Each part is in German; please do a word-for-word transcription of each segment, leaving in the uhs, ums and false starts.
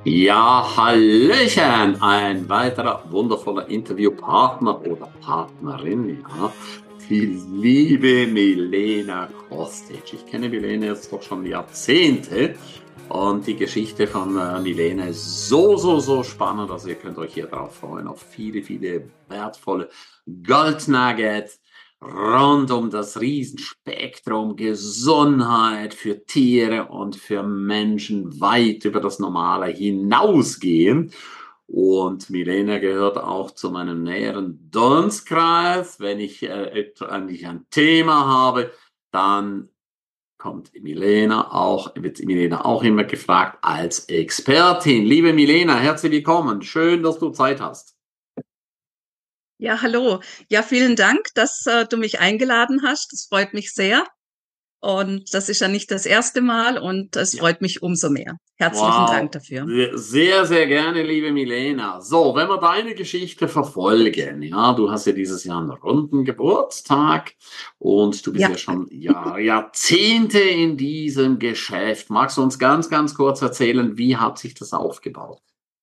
Ja, hallöchen! Ein weiterer wundervoller Interviewpartner oder Partnerin, ja, die liebe Milena Kostic. Ich kenne Milena jetzt doch schon Jahrzehnte und die Geschichte von äh, Milena ist so, so, so spannend, also ihr könnt euch hier drauf freuen, auf viele, viele wertvolle Goldnuggets rund um das Riesenspektrum Gesundheit für Tiere und für Menschen weit über das Normale hinausgehen. Und Milena gehört auch zu meinem näheren Dunstkreis. Wenn ich äh, eigentlich ein Thema habe, dann kommt Milena auch, wird Milena auch immer gefragt als Expertin. Liebe Milena, herzlich willkommen. Schön, dass du Zeit hast. Ja, hallo. Ja, vielen Dank, dass äh, du mich eingeladen hast. Das freut mich sehr. Und das ist ja nicht das erste Mal und es Ja. freut mich umso mehr. Herzlichen Dank Wow, dafür. sehr, sehr gerne, liebe Milena. So, wenn wir deine Geschichte verfolgen, ja, du hast ja dieses Jahr einen runden Geburtstag und du bist Ja. ja schon Jahr, Jahrzehnte in diesem Geschäft. Magst du uns ganz, ganz kurz erzählen, wie hat sich das aufgebaut?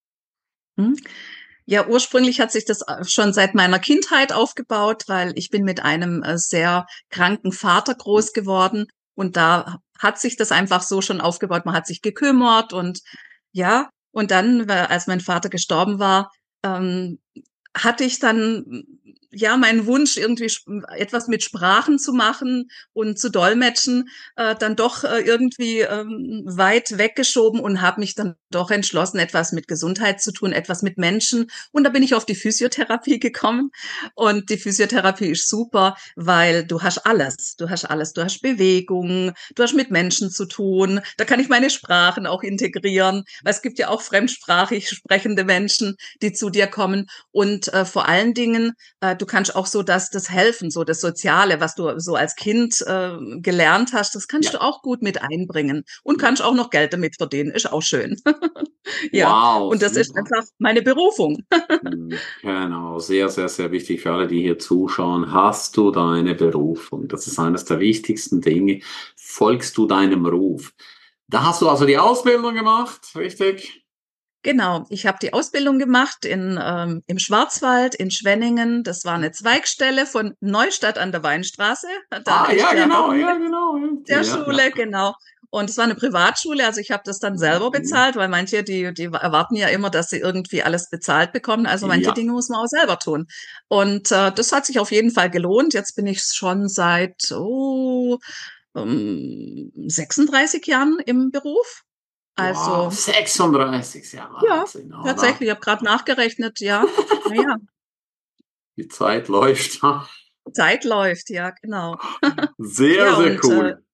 Hm. Ja, ursprünglich hat sich das äh, schon seit meiner Kindheit aufgebaut, weil ich bin mit einem äh, sehr kranken Vater groß geworden und da hat sich das einfach so schon aufgebaut. Man hat sich gekümmert und ja, und dann, weil- als mein Vater gestorben war, ähm, hatte ich dann ja meinen Wunsch, irgendwie sp- etwas mit Sprachen zu machen und zu dolmetschen, äh, dann doch äh, irgendwie ähm, weit weggeschoben und habe mich dann doch entschlossen, etwas mit Gesundheit zu tun, etwas mit Menschen. Und da bin ich auf die Physiotherapie gekommen. Und die Physiotherapie ist super, weil du hast alles. Du hast alles. Du hast Bewegung, du hast mit Menschen zu tun. Da kann ich meine Sprachen auch integrieren, weil es gibt ja auch fremdsprachig sprechende Menschen, die zu dir kommen. Und äh, vor allen Dingen, äh, du kannst auch so das, das Helfen, so das Soziale, was du so als Kind äh, gelernt hast, das kannst Ja, du auch gut mit einbringen und ja. kannst auch noch Geld damit verdienen, ist auch schön. Ja, Wow, und das ist super. einfach meine Berufung. Hm, Genau, sehr, sehr, sehr wichtig für alle, die hier zuschauen. Hast du deine Berufung? Das ist eines der wichtigsten Dinge. Folgst du deinem Ruf? Da hast du also die Ausbildung gemacht, richtig? Genau, ich habe die Ausbildung gemacht in, ähm, im Schwarzwald, in Schwenningen. Das war eine Zweigstelle von Neustadt an der Weinstraße. Da Ah, ist ja, der genau, Hauptsitz ja, genau. der Ja, ja. Schule, genau. Und es war eine Privatschule, also ich habe das dann selber Mhm. bezahlt, weil manche, die, die erwarten ja immer, dass sie irgendwie alles bezahlt bekommen. Also manche Ja, Dinge muss man auch selber tun. Und äh, das hat sich auf jeden Fall gelohnt. Jetzt bin ich schon seit oh, um, sechsunddreißig Jahren im Beruf. wow, Also sechsunddreißig, ja, ja, Wahnsinn, oder? tatsächlich, ich habe gerade nachgerechnet, ja. Naja, Die Zeit läuft. Zeit läuft, ja, genau. Sehr, Ja, sehr und äh, cool.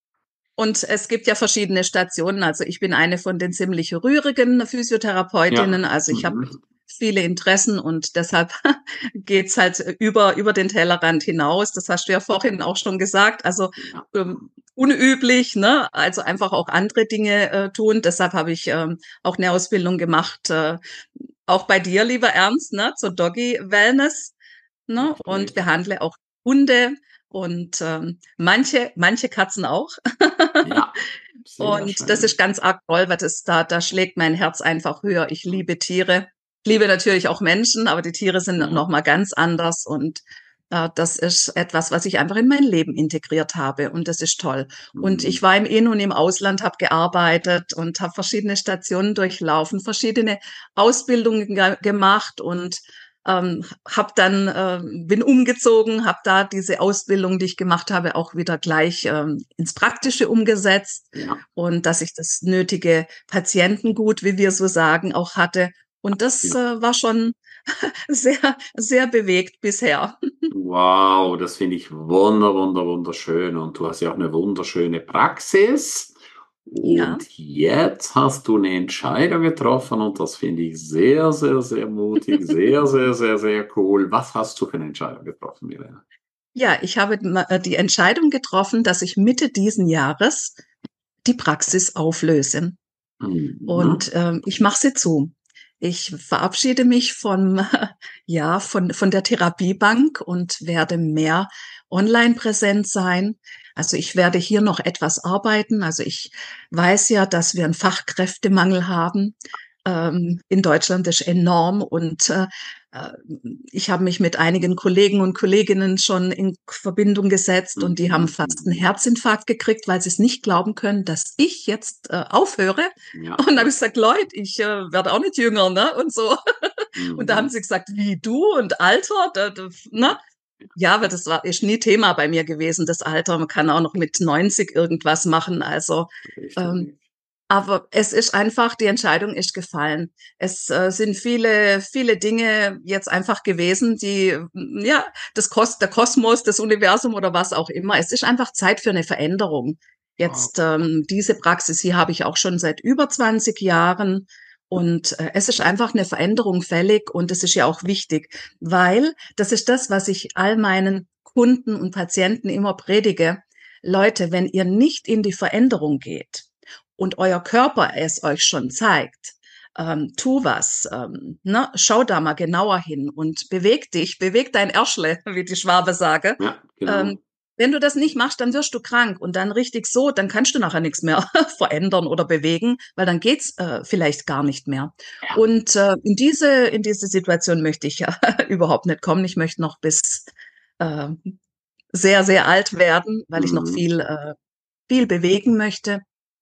Und es gibt ja verschiedene Stationen. Also ich bin eine von den ziemlich rührigen Physiotherapeutinnen. Ja. Also ich habe Mhm. viele Interessen und deshalb geht's halt über, über den Tellerrand hinaus. Das hast du ja vorhin auch schon gesagt. Also Ja. ähm, unüblich, ne? Also einfach auch andere Dinge äh, tun. Deshalb habe ich ähm, auch eine Ausbildung gemacht, äh, auch bei dir, lieber Ernst, ne? Zur Doggy Wellness, ne? Und Richtig. behandle auch Hunde und ähm, manche, manche Katzen auch. Ja, sehr Und das ist schön. ganz arg toll, weil das da, da schlägt mein Herz einfach höher. Ich liebe Tiere. Ich liebe natürlich auch Menschen, aber die Tiere sind Ja. noch mal ganz anders und äh, das ist etwas, was ich einfach in mein Leben integriert habe und das ist toll. Und ich Mhm. war im In- und im Ausland, habe gearbeitet und habe verschiedene Stationen durchlaufen, verschiedene Ausbildungen ge gemacht und ähm, hab dann äh, bin umgezogen, habe da diese Ausbildung, die ich gemacht habe, auch wieder gleich ähm, ins Praktische umgesetzt Ja, und dass ich das nötige Patientengut, wie wir so sagen, auch hatte. Und das ja. äh, war schon sehr, sehr bewegt bisher. Wow, das finde ich wunder, wunder, wunderschön. Und du hast ja auch eine wunderschöne Praxis. Ja. Und jetzt hast du eine Entscheidung getroffen und das finde ich sehr, sehr, sehr mutig, sehr, sehr, sehr, sehr cool. Was hast du für eine Entscheidung getroffen, Milena? Ja, ich habe ma- äh, die Entscheidung getroffen, dass ich Mitte diesen Jahres die Praxis auflöse. Mhm. Und ähm, ich mache sie zu. Ich verabschiede mich von, ja, von, von der Therapiebank und werde mehr online präsent sein. Also ich werde hier noch etwas arbeiten. Also ich weiß ja, dass wir einen Fachkräftemangel haben. ähm, in Deutschland ist enorm und äh, äh, ich habe mich mit einigen Kollegen und Kolleginnen schon in Verbindung gesetzt und die haben Mhm. fast einen Mhm. Herzinfarkt gekriegt, weil sie es nicht glauben können, dass ich jetzt äh, aufhöre. Ja, Und dann habe ja. ich gesagt, Leute, ich äh, werde auch nicht jünger, ne? Und so. Und da haben Mhm. sie gesagt, wie du und Alter, da, da, ne? Ja, ja, Ja, aber ja, das war ist nie Thema bei mir gewesen, das Alter. Man kann auch noch mit neunzig irgendwas machen. Also ähm, richtig. aber es ist einfach, die Entscheidung ist gefallen. Es äh, sind viele, viele Dinge jetzt einfach gewesen, die, mm, ja, das Kos der Kosmos, das Universum oder was auch immer. Es ist einfach Zeit für eine Veränderung. Wow. Jetzt, ähm, diese Praxis hier habe ich auch schon seit über zwanzig Jahren. Und äh, es ist einfach eine Veränderung fällig und es ist ja auch wichtig, weil das ist das, was ich all meinen Kunden und Patienten immer predige. Leute, wenn ihr nicht in die Veränderung geht, und euer Körper es euch schon zeigt, ähm, tu was, ähm, ne? Schau da mal genauer hin und beweg dich, beweg dein Ärschle, wie die Schwabe sage. Ja, Ähm, genau. wenn du das nicht machst, dann wirst du krank und dann richtig so, dann kannst du nachher nichts mehr verändern oder bewegen, weil dann geht's äh, vielleicht gar nicht mehr. Ja. Und äh, in diese in diese Situation möchte ich ja überhaupt nicht kommen. Ich möchte noch bis äh, sehr sehr alt werden, weil ich noch Mhm. viel äh, viel bewegen möchte.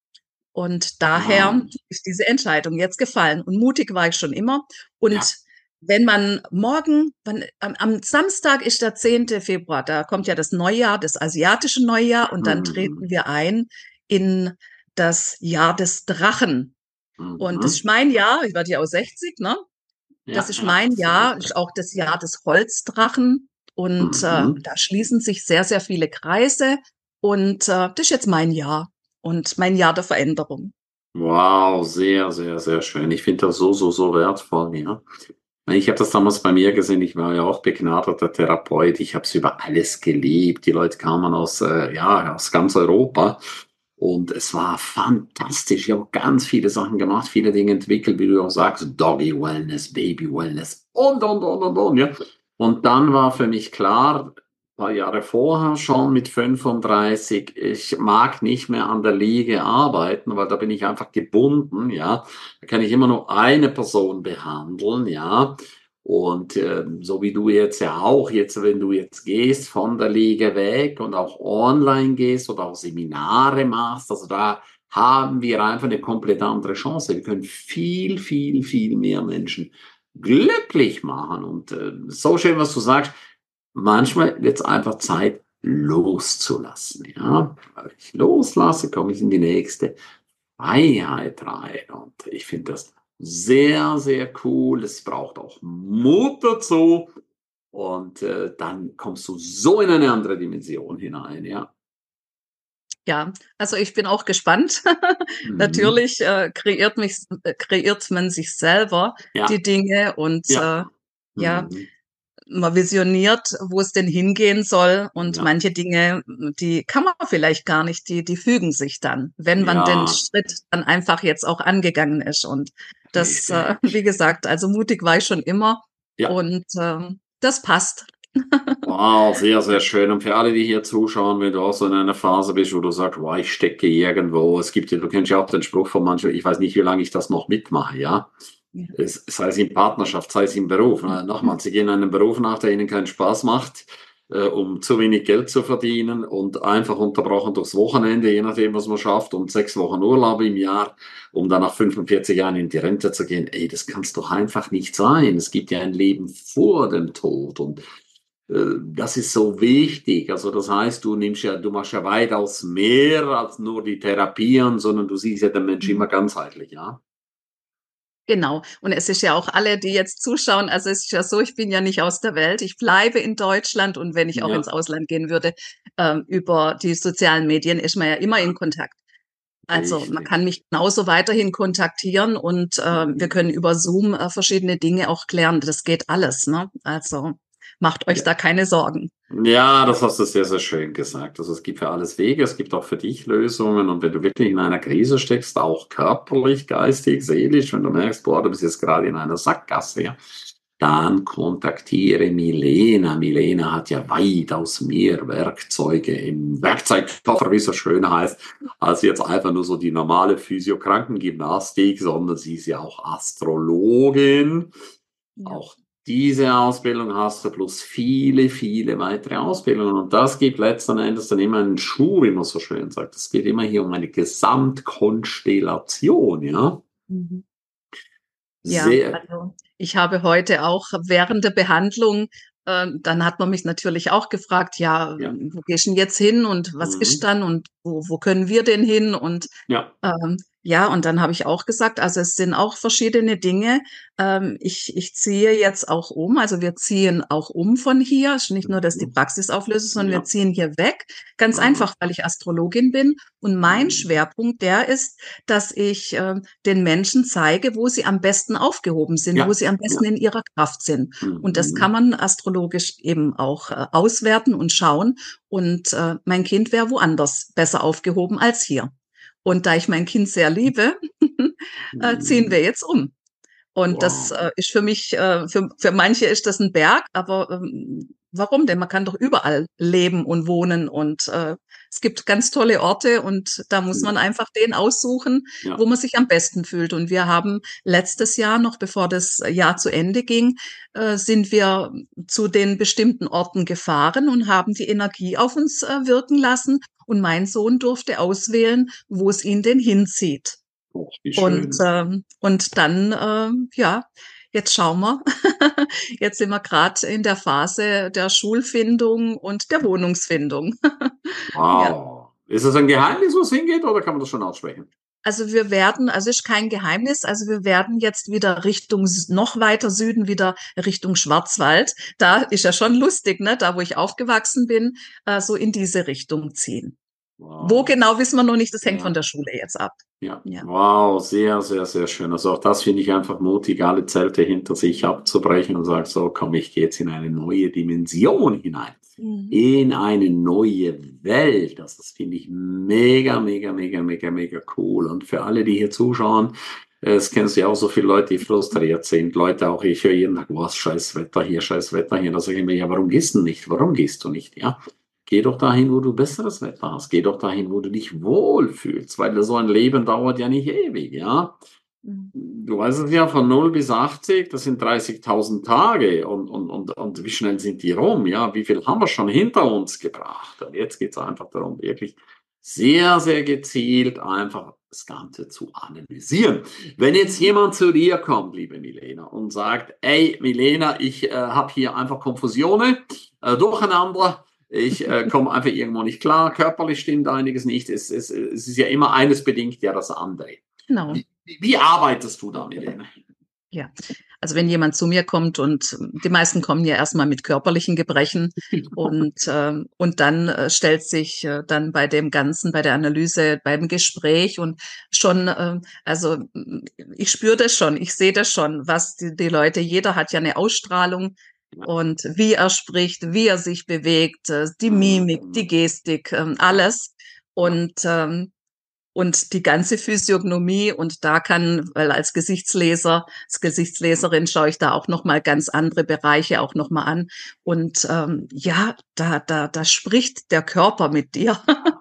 Und daher Wow. ist diese Entscheidung jetzt gefallen. Und mutig war ich schon immer. Ja. Und wenn man morgen, wann, am, am Samstag ist der zehnte Februar, da kommt ja das Neujahr, das asiatische Neujahr, und dann Mhm. treten wir ein in das Jahr des Drachen. Und das Mhm. ist mein Jahr, ich werde ja auch sechzig, ne? Das Ja, ist ja, mein sehr Jahr, gut. ist auch das Jahr des Holzdrachen. Und äh, Mhm. da schließen sich sehr, sehr viele Kreise. Und äh, das ist jetzt mein Jahr und mein Jahr der Veränderung. Wow, sehr, sehr, sehr schön. Ich finde das so, so, so wertvoll, ja. Ich habe das damals bei mir gesehen. Ich war ja auch begnadeter Therapeut. Ich habe es über alles geliebt. Die Leute kamen aus, äh, ja, aus ganz Europa. Und es war fantastisch. Ich habe ganz viele Sachen gemacht, viele Dinge entwickelt, wie du auch sagst, Doggy Wellness, Baby Wellness und, und, und, und, und, ja. Und dann war für mich klar, ein paar Jahre vorher schon mit fünfunddreißig, ich mag nicht mehr an der Liege arbeiten, weil da bin ich einfach gebunden, ja. Da kann ich immer nur eine Person behandeln, ja. Und äh, so wie du jetzt ja auch, jetzt wenn du jetzt gehst von der Liege weg und auch online gehst oder auch Seminare machst, also da haben wir einfach eine komplett andere Chance. Wir können viel, viel, viel mehr Menschen glücklich machen. Und äh, so schön, was du sagst, manchmal wird es einfach Zeit loszulassen. Ja? Weil ich loslasse, komme ich in die nächste Freiheit rein. Und ich finde das sehr, sehr cool. Es braucht auch Mut dazu. Und äh, dann kommst du so in eine andere Dimension hinein, ja. Ja, also ich bin auch gespannt. Mhm. Natürlich äh, kreiert mich, äh, kreiert man sich selber Ja, die Dinge und ja. äh, ja, Mhm. man visioniert, wo es denn hingehen soll und Ja, manche Dinge, die kann man vielleicht gar nicht, die, die fügen sich dann, wenn man den ja, Schritt dann einfach jetzt auch angegangen ist. Und das, äh, richtig. wie gesagt, also mutig war ich schon immer Ja. und äh, das passt. Wow, sehr, sehr schön. Und für alle, die hier zuschauen, wenn du auch so in einer Phase bist, wo du sagst, wow, ich stecke irgendwo. Es gibt ja, du kennst ja auch den Spruch von manchen, ich weiß nicht, wie lange ich das noch mitmache, ja. Ja. Es, sei es in Partnerschaft, sei es im Beruf. Äh, Nochmal, sie gehen einen Beruf nach, der ihnen keinen Spaß macht, äh, um zu wenig Geld zu verdienen und einfach unterbrochen durchs Wochenende, je nachdem, was man schafft, und sechs Wochen Urlaub im Jahr, um dann nach fünfundvierzig Jahren in die Rente zu gehen. Ey, das kann es doch einfach nicht sein. Es gibt ja ein Leben vor dem Tod und äh, das ist so wichtig. Also das heißt, du nimmst ja, du machst ja weitaus mehr als nur die Therapien, sondern du siehst ja den Menschen immer ganzheitlich, ja. Genau. Und es ist ja auch alle, die jetzt zuschauen, also es ist ja so, ich bin ja nicht aus der Welt. Ich bleibe in Deutschland und wenn ich auch ins Ja, Ausland gehen würde, ähm, über die sozialen Medien ist man ja immer in Kontakt. Also man richtig. kann mich genauso weiterhin kontaktieren und äh, wir Mhm. können über Zoom äh, verschiedene Dinge auch klären. Das geht alles, ne? Also macht euch Ja. da keine Sorgen. Ja, das hast du sehr, sehr schön gesagt. Also es gibt für alles Wege, es gibt auch für dich Lösungen. Und wenn du wirklich in einer Krise steckst, auch körperlich, geistig, seelisch, wenn du merkst, boah, du bist jetzt gerade in einer Sackgasse, ja, dann kontaktiere Milena. Milena hat ja weitaus mehr Werkzeuge im Werkzeugkoffer, wie es so schön heißt, als jetzt einfach nur so die normale Physio-Krankengymnastik, sondern sie ist ja auch Astrologin. Ja. Auch diese Ausbildung hast du plus viele, viele weitere Ausbildungen. Und das gibt letzten Endes dann immer einen Schuh, wie man so schön sagt. Es geht immer hier um eine Gesamtkonstellation, ja. Mhm. Ja, Sehr, also ich habe heute auch während der Behandlung, äh, dann hat man mich natürlich auch gefragt, ja, ja. wo gehst du denn jetzt hin und was ist Mhm. dann und wo, wo können wir denn hin? Und Ja. ähm, ja, und dann habe ich auch gesagt, also es sind auch verschiedene Dinge. Ähm, ich, ich ziehe jetzt auch um, also wir ziehen auch um von hier. Es ist nicht nur, dass die Mhm. Praxis auflöst, sondern wir Ja. ziehen hier weg. Ganz Aha. einfach, weil ich Astrologin bin. Und mein Mhm. Schwerpunkt, der ist, dass ich äh, den Menschen zeige, wo sie am besten aufgehoben sind, wo Ja. sie am Ja. besten in ihrer Kraft sind. Und das kann Mhm. man astrologisch eben auch äh, auswerten und schauen. Und äh, mein Kind wäre woanders besser aufgehoben als hier. Und da ich mein Kind sehr liebe, äh, ziehen Mhm. wir jetzt um. Und das Wow. äh, ist für mich, äh, für, für manche ist das ein Berg, aber ähm, warum denn? Man kann doch überall leben und wohnen und äh, es gibt ganz tolle Orte und da muss man einfach den aussuchen, wo Ja. man sich am besten fühlt. Und wir haben letztes Jahr, noch bevor das Jahr zu Ende ging, äh, sind wir zu den bestimmten Orten gefahren und haben die Energie auf uns äh, wirken lassen. Und mein Sohn durfte auswählen, wo es ihn denn hinzieht. Oh, wie Und, schön. ähm, und dann, ähm, ja, jetzt schauen wir. Jetzt sind wir gerade in der Phase der Schulfindung und der Wohnungsfindung. Ja. Wow. Ist es ein Geheimnis, wo es hingeht, oder kann man das schon aussprechen? Also wir werden, also ist kein Geheimnis, also wir werden jetzt wieder Richtung, S- noch weiter Süden, wieder Richtung Schwarzwald. Da ist ja schon lustig, ne? Da, wo ich aufgewachsen bin, äh, so in diese Richtung ziehen. Wo Wow. genau, wissen wir noch nicht, das hängt von Ja. der Schule jetzt ab. Ja, Ja. wow, sehr, sehr, sehr schön. Also auch das finde ich einfach mutig, alle Zelte hinter sich abzubrechen und sagen, so, komm, ich gehe jetzt in eine neue Dimension hinein, Mhm. in eine neue Welt. Das, das finde ich mega, mega, mega, mega, mega cool. Und für alle, die hier zuschauen, äh, es kennst du ja auch so viele Leute, die frustriert sind. Leute auch, ich höre jeden Tag, was, scheiß Wetter hier, scheiß Wetter hier. Da sage ich mir, ja, warum gehst du nicht? Warum gehst du nicht? Ja. Geh doch dahin, wo du besseres Wetter hast. Geh doch dahin, wo du dich wohlfühlst, weil so ein Leben dauert ja nicht ewig, ja. Mhm. Du weißt es ja, von null bis achtzig, das sind dreißigtausend Tage und, und, und, und wie schnell sind die rum, ja? Wie viel haben wir schon hinter uns gebracht? Und jetzt geht es einfach darum, wirklich sehr, sehr gezielt einfach das Ganze zu analysieren. Wenn jetzt Mhm. jemand zu dir kommt, liebe Milena, und sagt, ey, Milena, ich äh, habe hier einfach Konfusionen, äh, Durcheinander, ich äh, komme einfach irgendwo nicht klar, körperlich stimmt einiges nicht. Es, es, es ist ja immer eines bedingt ja das andere. Genau. Wie, wie arbeitest du da, Milena? Ja, also wenn jemand zu mir kommt und ähm, die meisten kommen ja erstmal mit körperlichen Gebrechen und ähm, und dann äh, stellt sich äh, dann bei dem Ganzen, bei der Analyse, beim Gespräch und schon, ähm, also mm, ich spüre das schon, ich sehe das schon, was die, die Leute, jeder hat ja eine Ausstrahlung Ja. und wie er spricht, wie er sich bewegt, äh, die Mimik, die Gestik, ähm, Ja. alles Ja. und ähm, und die ganze Physiognomie und da kann, weil als Gesichtsleser, als Gesichtsleserin schaue ich da auch noch mal ganz andere Bereiche auch noch mal an und ähm, ja, da da da spricht der Körper mit dir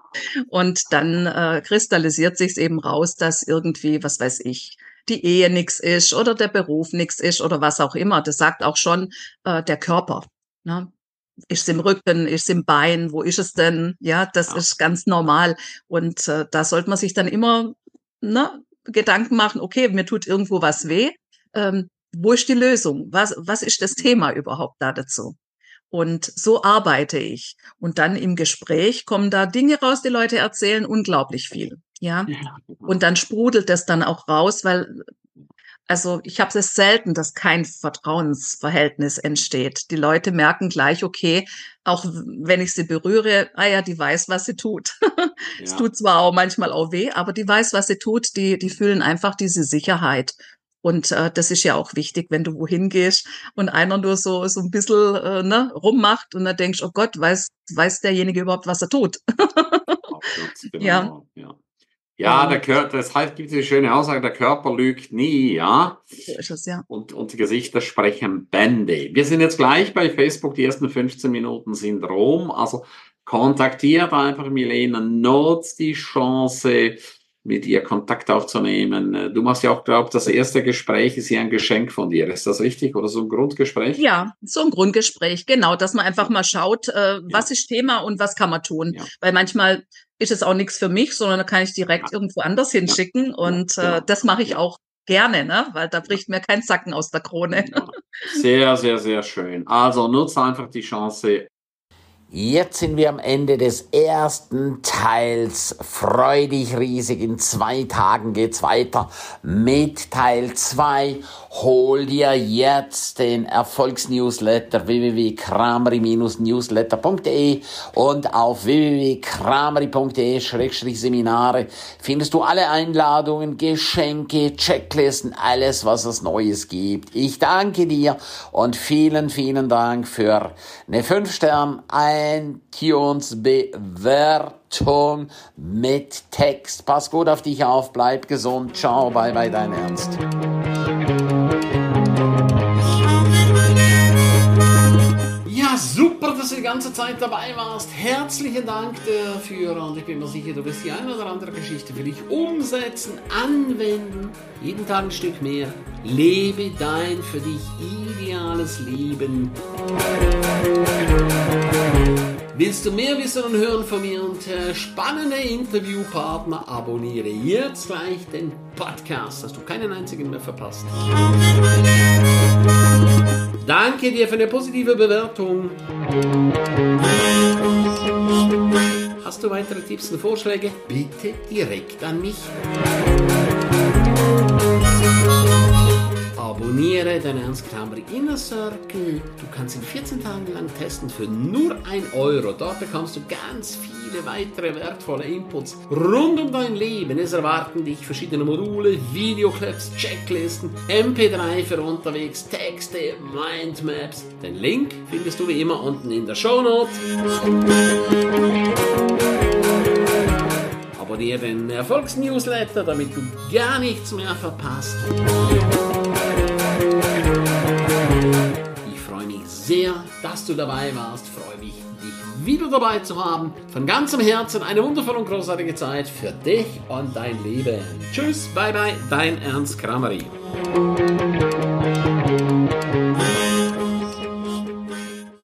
und dann äh, kristallisiert sich's eben raus, dass irgendwie, was weiß ich, die Ehe nix ist oder der Beruf nix ist oder was auch immer. Das sagt auch schon äh, der Körper. Ne? Ist es im Rücken, ist es im Bein, wo ist es denn? Ja, das Ja. ist ganz normal. Und äh, da sollte man sich dann immer ne, Gedanken machen, okay, mir tut irgendwo was weh. Ähm, wo ist die Lösung? Was, was ist das Thema überhaupt da dazu? Und so arbeite ich. Und dann im Gespräch kommen da Dinge raus, die Leute erzählen unglaublich viel. Ja. Ja. Und dann sprudelt das dann auch raus, weil also ich habe es selten, dass kein Vertrauensverhältnis entsteht. Die Leute merken gleich, okay, auch wenn ich sie berühre, ah ja, die weiß, was sie tut. Es Ja. tut zwar auch manchmal auch weh, aber die weiß, was sie tut. Die, die fühlen einfach diese Sicherheit. Und äh, das ist ja auch wichtig, wenn du wohin gehst und einer nur so so ein bisschen äh, ne, rummacht und dann denkst, oh Gott, weiß weiß derjenige überhaupt, was er tut? Auch ganz Ja, genau. Ja. Ja, Und der Körper, das heißt, gibt es die schöne Aussage, der Körper lügt nie, ja. so ist es, ja. Und, und die Gesichter sprechen Bände. Wir sind jetzt gleich bei Facebook, die ersten fünfzehn Minuten sind rum. Also kontaktiert einfach Milena, nutzt die Chance, mit ihr Kontakt aufzunehmen. Du machst ja auch, glaube ich, das erste Gespräch ist ja ein Geschenk von dir. Ist das richtig? Oder so ein Grundgespräch? Ja, so ein Grundgespräch, genau, dass man einfach mal schaut, äh, was Ja, ist Thema und was kann man tun. ja, Weil manchmal ist es auch nichts für mich, sondern da kann ich direkt ja, irgendwo anders ja, hinschicken. ja, Und äh, genau. das mache ich Ja, auch gerne, ne? Weil da ja. bricht mir kein Zacken aus der Krone. Ja, sehr, sehr, sehr schön. Also nutzt einfach die Chance. Jetzt sind wir am Ende des ersten Teils. Freu dich riesig. In zwei Tagen geht's weiter mit Teil zwei. Hol dir jetzt den Erfolgsnewsletter w w w punkt kramery newsletter punkt d e und auf w w w punkt kramery punkt d e Schrägstrich Seminare findest du alle Einladungen, Geschenke, Checklisten, alles, was es Neues gibt. Ich danke dir und vielen, vielen Dank für eine fünf Sterne iTunes-Bewertung mit Text. Pass gut auf dich auf, bleib gesund. Ciao, bye, bye, dein Ernst. Ja, super, dass du die ganze Zeit dabei warst. Herzlichen Dank dafür und ich bin mir sicher, du wirst die eine oder andere Geschichte für dich umsetzen, anwenden. Jeden Tag ein Stück mehr. Lebe dein für dich ideales Leben. Willst du mehr wissen und hören von mir und äh, spannende Interviewpartner? Abonniere jetzt gleich den Podcast, dass du keinen einzigen mehr verpasst. Danke dir für eine positive Bewertung. Hast du weitere Tipps und Vorschläge? Bitte direkt an mich. Abonniere den Ernst Kramery Inner Circle. Du kannst ihn vierzehn Tage lang testen für nur ein Euro. Dort bekommst du ganz viele weitere wertvolle Inputs rund um dein Leben. Es erwarten dich verschiedene Module, Videoclips, Checklisten, M P drei für unterwegs, Texte, Mindmaps. Den Link findest du wie immer unten in der Shownote. Abonniere den Erfolgsnewsletter, damit du gar nichts mehr verpasst. Ich freue mich sehr, dass du dabei warst. Ich freue mich, dich wieder dabei zu haben. Von ganzem Herzen eine wundervolle und großartige Zeit für dich und dein Leben. Tschüss, bye bye, dein Ernst Kramery.